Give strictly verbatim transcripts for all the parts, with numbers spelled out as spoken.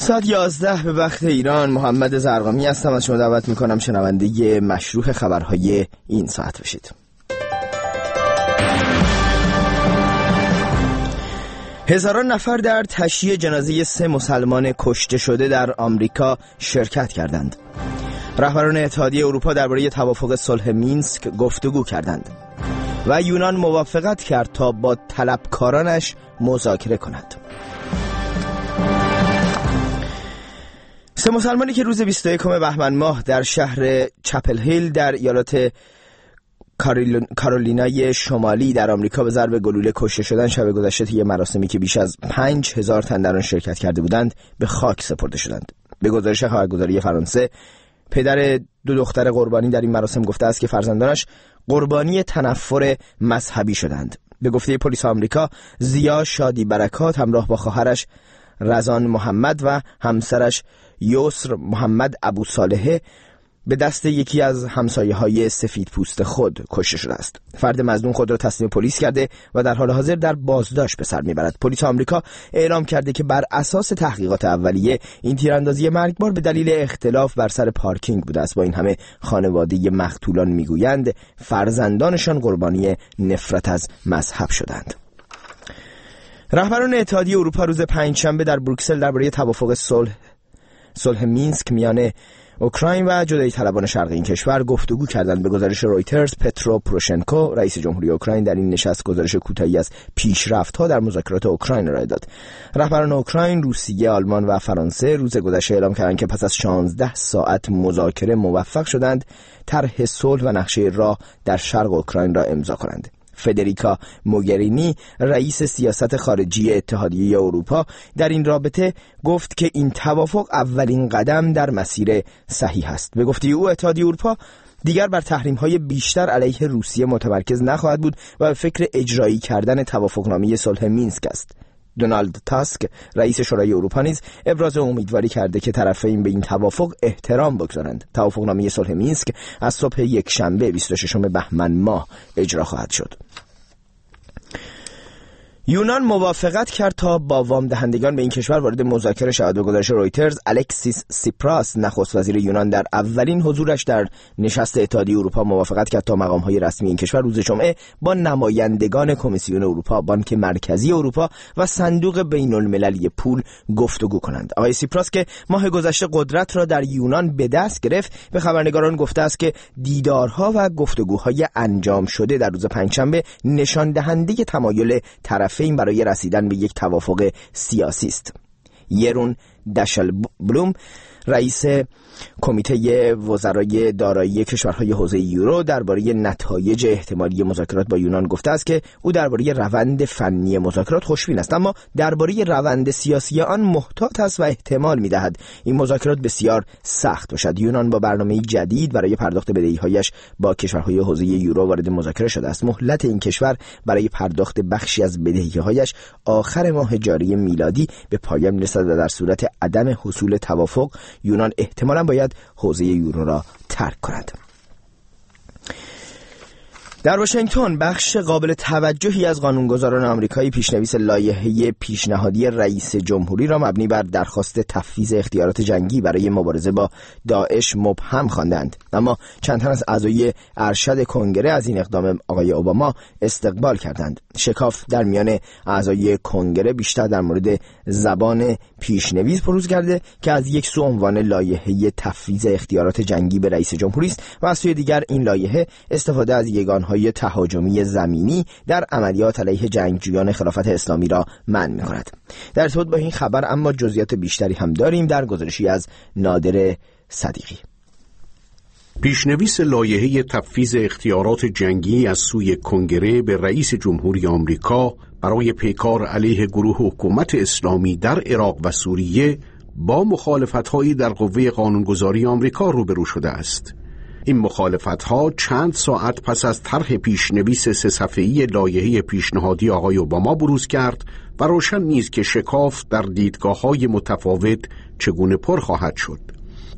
ساعت یازده به وقت ایران. محمد زرقامی هستم. از شما دعوت میکنم شنونده مشروح خبرهای این ساعت بشید. هزاران نفر در تشییع جنازه سه مسلمان کشته شده در آمریکا شرکت کردند. رهبران اتحادیه اروپا درباره توافق صلح مینسک گفتگو کردند و یونان موافقت کرد تا با طلبکارانش مذاکره کند. سه مسلمانی که روز بیست و یکم بهمن ماه در شهر چپل هیل در ایالات کارولینای شمالی در آمریکا به ضرب گلوله کشته شدن، شب گذشته طی مراسمی که بیش از پنج هزار تن در آن شرکت کرده بودند به خاک سپرده شدند. به گزارش خبرگزاری فرانسه، پدر دو دختر قربانی در این مراسم گفته است که فرزندانش قربانی تنفر مذهبی شدند. به گفته پلیس آمریکا، زیا شادی برکات همراه با خواهرش رزان محمد و همسرش یسر محمد ابو صالحه به دست یکی از همسایه‌های سفید پوست خود کشته شده است. فرد مظنون خود را تسلیم پلیس کرده و در حال حاضر در بازداشت به سر میبرد. پلیس آمریکا اعلام کرده که بر اساس تحقیقات اولیه این تیراندازی مرگبار به دلیل اختلاف بر سر پارکینگ بوده است. با این همه خانواده مقتولان میگویند فرزندانشان قربانی نفرت از مذهب شدند. رهبران اتحادیه اروپا روز پنجشنبه در بروکسل درباره توافق صلح صلح مینسک میان اوکراین و جدایی طلبان شرق این کشور گفتگو کردند. به گزارش رویترز، پترو پروشنکو رئیس جمهوری اوکراین در این نشست گزارش کوتاهی از پیشرفت‌ها در مذاکرات اوکراین ارائه داد. رهبران اوکراین، روسیه، آلمان و فرانسه روز گذشته اعلام کردند که پس از شانزده ساعت مذاکره موفق شدند طرح صلح و نقشه راه در شرق اوکراین را امضا کنند. فدریکا موگرینی رئیس سیاست خارجی اتحادیه اروپا در این رابطه گفت که این توافق اولین قدم در مسیر صحیح است. به گفته او، اتحادیه اروپا دیگر بر تحریم‌های بیشتر علیه روسیه متمرکز نخواهد بود و به فکر اجرایی کردن توافقنامه صلح مینسک است. دونالد تاسک رئیس شورای اروپا نیز ابراز امیدواری کرده که طرفین به این توافق احترام بگذارند. توافقنامه صلح مینسک از صبح یک شنبه بیست و ششم بهمن ماه اجرا خواهد شد. یونان موافقت کرد تا با وام دهندگان به این کشور وارد مذاکره شود. به گزارش رویترز، الکسیس سیپراس نخست وزیر یونان در اولین حضورش در نشست اتحادیه اروپا موافقت کرد تا مقام‌های رسمی این کشور روز جمعه با نمایندگان کمیسیون اروپا، بانک مرکزی اروپا و صندوق بین‌المللی پول گفتگو کنند. آقای سیپراس که ماه گذشته قدرت را در یونان به دست گرفت، به خبرنگاران گفته است که دیدارها و گفتگوهای انجام شده در روز پنجشنبه نشان دهنده تمایل طرف این برای رسیدن به یک توافق سیاسی است. یرون داشلبلوم رئیس کمیته وزرای دارایی کشورهای حوزه یورو درباره نتایج احتمالی مذاکرات با یونان گفته است که او درباره روند فنی مذاکرات خوشبین است، اما درباره روند سیاسی آن محتاط است و احتمال می‌دهد این مذاکرات بسیار سخت باشد. یونان با برنامه جدید برای پرداخت بدهی‌هایش با کشورهای حوزه یورو وارد مذاکره شده است. مهلت این کشور برای پرداخت بخشی از بدهی‌هایش آخر ماه جاری میلادی به پایان می‌رسد و در صورت عدم حصول توافق یونان احتمالاً باید حوزه یورو را ترک کند. در واشنگتن بخش قابل توجهی از قانونگذاران آمریکایی پیشنویس لایحه پیشنهادی رئیس جمهوری را مبنی بر درخواست تفویض اختیارات جنگی برای مبارزه با داعش مبهم خواندند، اما چند تن از اعضای ارشد کنگره از این اقدام آقای اوباما استقبال کردند. شکاف در میان اعضای کنگره بیشتر در مورد زبان پیشنویس بروز کرده که از یک سو عنوان لایحه تفویض اختیارات جنگی به رئیس جمهوری است و از سوی دیگر این لایحه استفاده از یگان های تهاجمی زمینی در عملیات علیه جنگجویان خلافت اسلامی را منع می‌کند. در ارتباط با این خبر اما جزئیات بیشتری هم داریم در گزارشی از نادر صدیقی. پیشنویس لایحه تفویض اختیارات جنگی از سوی کنگره به رئیس جمهوری آمریکا برای پیکار علیه گروه حکومت اسلامی در عراق و سوریه با مخالفت‌هایی در قوه قانونگذاری آمریکا روبرو شده است. این مخالفت‌ها چند ساعت پس از طرح پیشنویس سه صفحه‌ای لایحه پیشنهادی آقای اوباما بروز کرد و روشن نیست که شکاف در دیدگاه‌های متفاوت چگونه پر خواهد شد.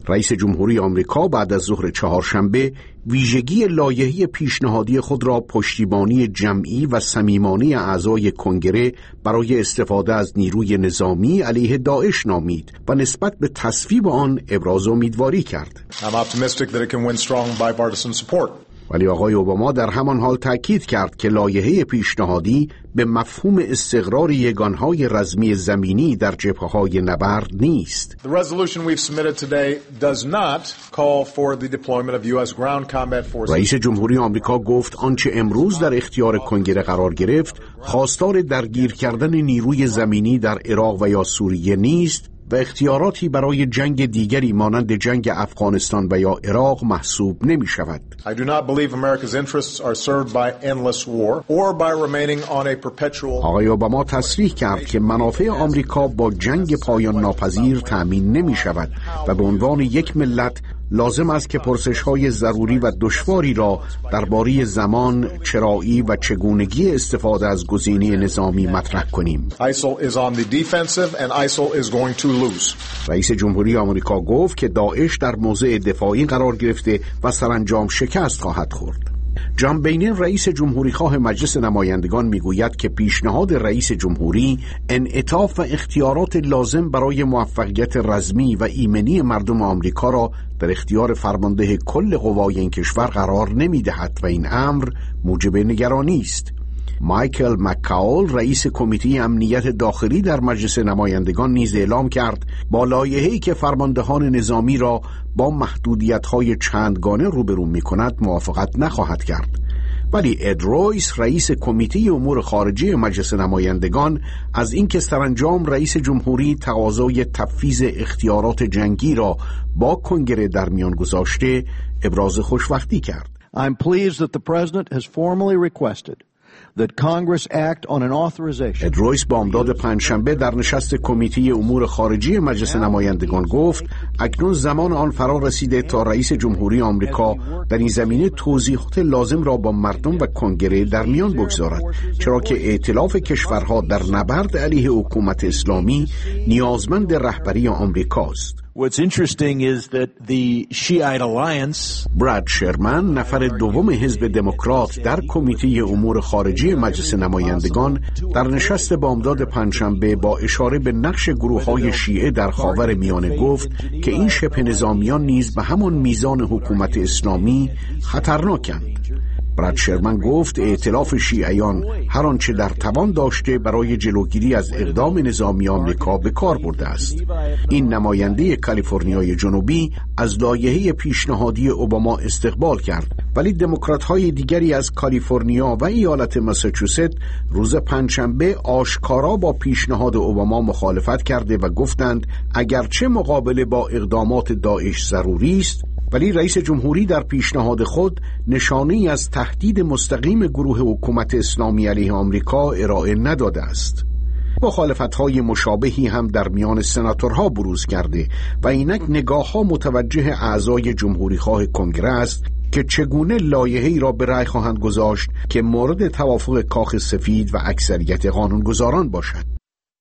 رئیس جمهوری آمریکا بعد از ظهر چهارشنبه ویژگی لایحه‌ای پیشنهادی خود را پشتیبانی جمعی و صمیمانه اعضای کنگره برای استفاده از نیروی نظامی علیه داعش نامید و نسبت به تصویب آن ابراز امیدواری کرد. I'm optimistic that it can win strong bipartisan support. ولی آقای اوباما در همان حال تأکید کرد که لایحه پیشنهادی به مفهوم استقرار یگانهای رزمی زمینی در جبهه‌های نبرد نیست. The resolution we've submitted today does not call for the deployment of U S ground combat forces. رئیس جمهوری آمریکا گفت آنچه امروز در اختیار کنگره قرار گرفت خواستار درگیر کردن نیروی زمینی در عراق و یا سوریه نیست و اختیاراتی برای جنگ دیگری مانند جنگ افغانستان و یا عراق محسوب نمی شود. I do not believe America's interests are served by endless war or by remaining on a perpetual. آقای اوباما تصریح کرد که منافع آمریکا با جنگ پایان ناپذیر تأمین نمی شود و به عنوان یک ملت لازم است که پرسش‌های ضروری و دشواری را درباره زمان، چرایی و چگونگی استفاده از گزینه نظامی مطرح کنیم. ISIL is on the defensive and ISIL is going to lose. رئیس جمهوری آمریکا گفت که داعش در موضع دفاعی قرار گرفته و سرانجام شکست خواهد خورد. جان بینن رئیس جمهوری خواه مجلس نمایندگان میگوید که پیشنهاد رئیس جمهوری انعطاف و اختیارات لازم برای موفقیت رزمی و ایمنی مردم آمریکا را در اختیار فرمانده کل قوای این کشور قرار نمیدهد و این امر موجب نگرانی است. مایکل مکاول رئیس کمیته امنیت داخلی در مجلس نمایندگان نیز اعلام کرد با لایحه‌ای که فرماندهان نظامی را با محدودیت‌های چندگانه روبرو می‌کند موافقت نخواهد کرد. ولی اد رویس رئیس کمیته امور خارجه مجلس نمایندگان از اینکه سرانجام رئیس جمهوری تقاضای تفویض اختیارات جنگی را با کنگره در میان گذاشته ابراز خوشبختی کرد. I'm pleased that the president has formally requested that Congress act on an authorization. اد رویس بامداد پنجشنبه در نشست کمیته امور خارجه مجلس نمایندگان گفت اکنون زمان آن فرا رسیده تا رئیس جمهوری آمریکا در این زمینه توضیحات لازم را با مردم و کنگره در میان بگذارد، چرا که ائتلاف کشورها در نبرد علیه حکومت اسلامی نیازمند رهبری آمریکاست. What's interesting is that the Shiite alliance براد شرمن نفر دوم حزب دموکرات در کمیته امور خارجه مجلس نمایندگان در نشست بامداد پنجشنبه با اشاره به نقش گروه‌های شیعه در خاور میانه گفت که این شبه نظامیان نیز به همان میزان حکومت اسلامی خطرناکند. براد شرمن گفت ائتلاف شیعیان هر آنچه در توان داشته برای جلوگیری از اقدام نظامی آمریکا به کار برده است. این نماینده کالیفرنیای جنوبی از لایحه پیشنهادی اوباما استقبال کرد، ولی دموکرات‌های دیگری از کالیفرنیا و ایالت ماساچوست روز پنجشنبه آشکارا با پیشنهاد اوباما مخالفت کرده و گفتند اگرچه مقابله با اقدامات داعش ضروری است، ولی رئیس جمهوری در پیشنهاد خود نشانه‌ای از تهدید مستقیم گروه حکومت اسلامی علیه آمریکا ارائه نداده است. مخالفت‌های مشابهی هم در میان سناتورها بروز کرده و اینک نگاه‌ها متوجه اعضای جمهوری‌خواه کنگره است که چگونه لایحه‌ای را به رأی خواهند گذاشت که مورد توافق کاخ سفید و اکثریت قانونگذاران باشد.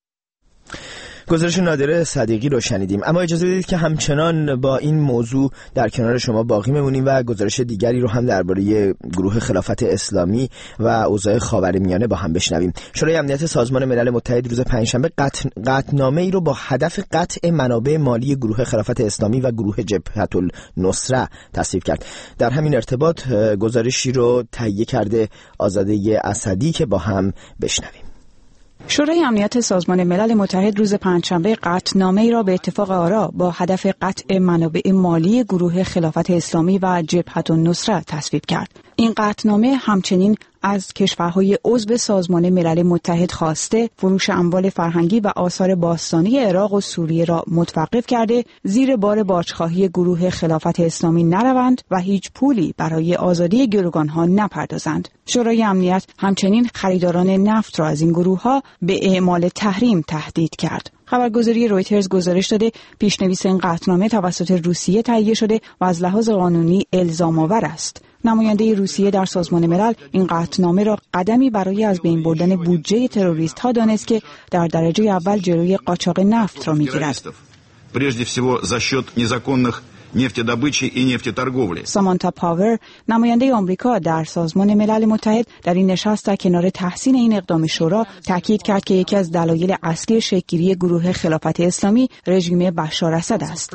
گزارش نادره صدیقی رو شنیدیم، اما اجازه بدید که همچنان با این موضوع در کنار شما باقی بمونیم و گزارش دیگری رو هم درباره گروه خلافت اسلامی و اوضاع خاورمیانه با هم بشنویم. شورای امنیت سازمان ملل متحد روز پنجشنبه قطع قطعنامه ای رو با هدف قطع منابع مالی گروه خلافت اسلامی و گروه جبهة النصره تصویب کرد. در همین ارتباط گزارشی رو تهیه کرده آزاده اسدی که با هم بشنویم. شورای امنیت سازمان ملل متحد روز پنجشنبه قطعنامه‌ای را به اتفاق آرا با هدف قطع منابع مالی گروه خلافت اسلامی و جبهة النصره تصویب کرد. این قطعنامه همچنین از کشورهای عضو سازمان ملل متحد خواسته فروش اموال فرهنگی و آثار باستانی عراق و سوریه را متوقف کرده، زیر بار باجخواهی گروه خلافت اسلامی نروند و هیچ پولی برای آزادی گروگانها نپردازند. شورای امنیت همچنین خریداران نفت را از این گروه‌ها به اعمال تحریم تهدید کرد. خبرگزاری رویترز گزارش داده پیشنویس این قطعنامه توسط روسیه تهیه شده و از لحاظ قانونی الزام آور است. نماینده روسیه در سازمان ملل این قطعنامه را قدمی برای از بین بردن بودجه تروریست ها دانست که در درجه اول جلوی قاچاق نفت را میگیرد. Прежде всего за счет незаконных нефтедобычи и нефтеторговли. سامانتا پاور نماینده آمریکا در سازمان ملل متحد در این نشست در کنار تحسین این اقدام شورا تاکید کرد که یکی از دلایل اصلی شکل‌گیری گروه خلافت اسلامی رژیم بشار اسد است.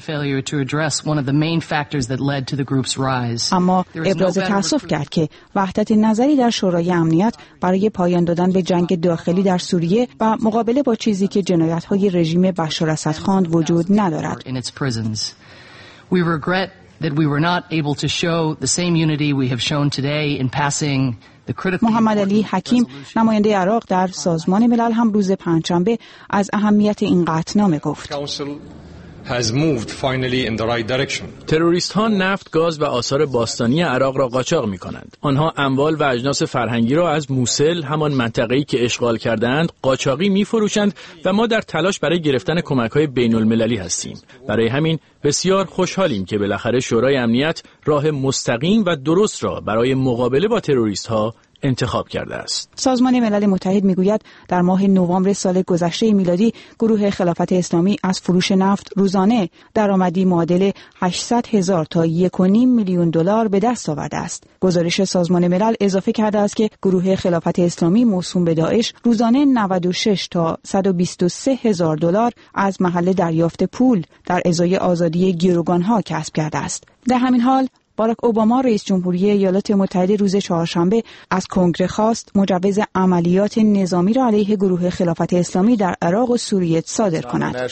اما ابراز تأسف کرد که وحدت نظری در شورای امنیت برای پایان دادن به جنگ داخلی در سوریه و مقابله با چیزی که جنایت‌های رژیم بشار اسد خواند وجود ندارد. We regret that we were not able to show the same unity we have shown today in passing the critical. محمد علی حکیم نماینده عراق در سازمان ملل هم روز پنجشنبه از اهمیت این قطعنامه گفت. has moved finally in the right direction. تروریست ها نفت، گاز و آثار باستانی عراق را قاچاق می کنند. آنها اموال و اجناس فرهنگی را از موصل، همان منطقه‌ای که اشغال کردند، قاچاقی می فروشند و ما در تلاش برای گرفتن کمک‌های بین المللی هستیم. برای همین بسیار خوشحالیم که بالاخره شورای امنیت راه مستقیم و درست را برای مقابله با تروریست ها انتخاب کرده است. سازمان ملل متحد میگوید در ماه نوامبر سال گذشته میلادی گروه خلافت اسلامی از فروش نفت روزانه درآمدی معادل هشتصد هزار تا یک و نیم میلیون دلار به دست آورده است. گزارش سازمان ملل اضافه کرده است که گروه خلافت اسلامی موسوم به داعش روزانه نود و شش تا صد و بیست و سه هزار دلار از محل دریافت پول در ازای آزادی گروگانها کسب کرده است. در همین حال باراک اوباما رئیس جمهوری ایالات متحده روز چهارشنبه از کنگره خواست مجوز عملیات نظامی را علیه گروه خلافت اسلامی در عراق و سوریه صادر کند.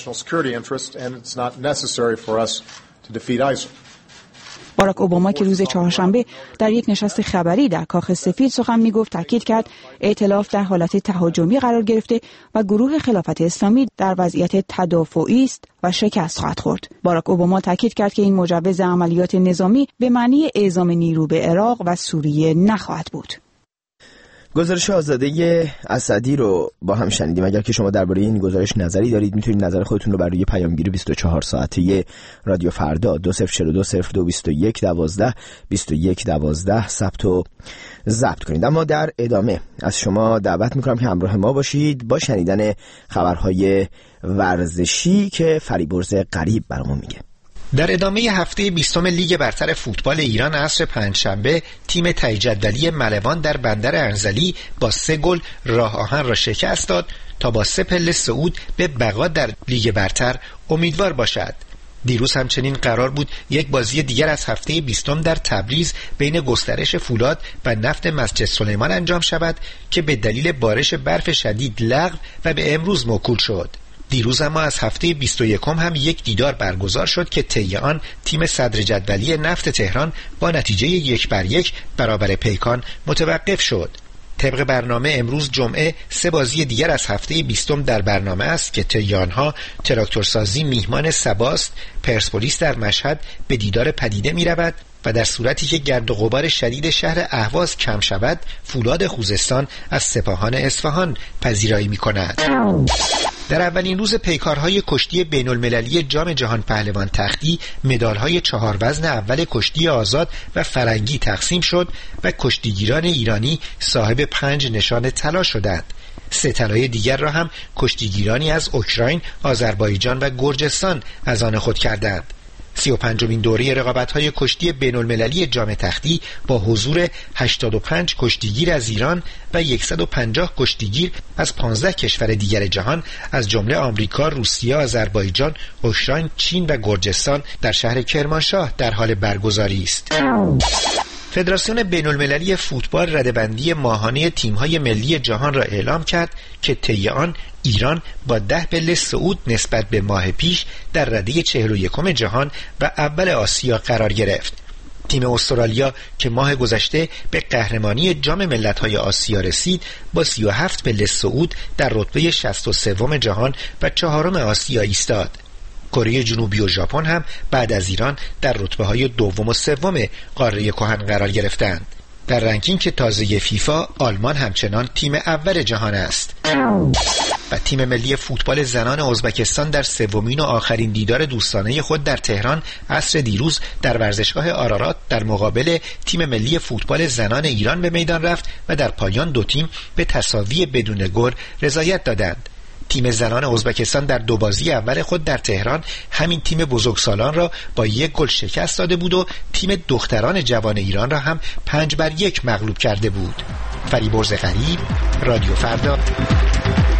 باراک اوباما که روز چهارشنبه در یک نشست خبری در کاخ سفید سخن میگفت تاکید کرد ائتلاف در حالت تهاجمی قرار گرفته و گروه خلافت اسلامی در وضعیت تدافعی است و شکست خواهد خورد. باراک اوباما تاکید کرد که این مجوز عملیات نظامی به معنی اعزام نیرو به عراق و سوریه نخواهد بود. گزارش آزاده اسدی رو با هم شنیدیم. اگر که شما درباره این گزارش نظری دارید میتونید نظر خودتون رو بر روی پیامگیر بیست و چهار ساعته رادیو فردا دو صفر چهار دو صفر دو بیست و یک دوازده بیست و یک دوازده ثبت و ضبط کنید. اما در ادامه از شما دعوت میکنم که همراه ما باشید با شنیدن خبرهای ورزشی که فریبرز غریب برامون میگه. در ادامه هفته بیستم لیگ برتر فوتبال ایران عصر پنجشنبه تیم ته جدولی ملوان در بندر انزلی با سه گل راه آهن را شکست داد تا با سه پله صعود به بقا در لیگ برتر امیدوار باشد. دیروز همچنین قرار بود یک بازی دیگر از هفته بیستم در تبریز بین گسترش فولاد و نفت مسجد سلیمان انجام شود که به دلیل بارش برف شدید لغو و به امروز موکول شد. دیروز اما از هفته بیست و یکم هم یک دیدار برگزار شد که طی آن تیم صدر جدولی نفت تهران با نتیجه یک بر یک برابر پیکان متوقف شد. طبق برنامه امروز جمعه سه بازی دیگر از هفته بیستم در برنامه است که طی آنها تراکتورسازی میهمان سباست، پرسپولیس در مشهد به دیدار پدیده می رود و در صورتی که گرد و غبار شدید شهر اهواز کم شود فولاد خوزستان از سپاهان اصفهان پذیرایی می کند. در اولین روز پیکارهای کشتی بین المللی جام جهان پهلوان تختی مدالهای چهار وزن اول کشتی آزاد و فرنگی تقسیم شد و کشتیگیران ایرانی صاحب پنج نشان طلا شدند. سه طلای دیگر را هم کشتیگیرانی از اوکراین، آذربایجان و گرجستان از آن خود کردند. سی و پنجمین دوره رقابت‌های کشتی بین المللی جام تختی با حضور هشتاد و پنج کشتیگیر از ایران و صد و پنجاه کشتیگیر از پانزده کشور دیگر جهان از جمله آمریکا، روسیه، آذربایجان، اوکراین، چین و گرجستان در شهر کرمانشاه در حال برگزاری است. فدراسیون بین المللی فوتبال رده‌بندی ماهانه تیم‌های ملی جهان را اعلام کرد که طی آن ایران با ده پله صعود نسبت به ماه پیش در رده چهل و یکم جهان و اول آسیا قرار گرفت. تیم استرالیا که ماه گذشته به قهرمانی جام ملت‌های آسیا رسید با سی و هفت پله صعود در رتبه شصت و سوم جهان و چهارم آسیا ایستاد. کره جنوبی و ژاپن هم بعد از ایران در رتبه‌های دوم و سوم قاره کهن قرار گرفتند. در رنکینگ تازه فیفا آلمان همچنان تیم اول جهان است. و تیم ملی فوتبال زنان ازبکستان در سومین و آخرین دیدار دوستانه خود در تهران عصر دیروز در ورزشگاه آرارات در مقابل تیم ملی فوتبال زنان ایران به میدان رفت و در پایان دو تیم به تساوی بدون گل رضایت دادند. تیم زنان ازبکستان در دو بازی اول خود در تهران همین تیم بزرگسالان را با یک گل شکست داده بود و تیم دختران جوان ایران را هم پنج بر یک مغلوب کرده بود. فریبرز غریب، رادیو فردا.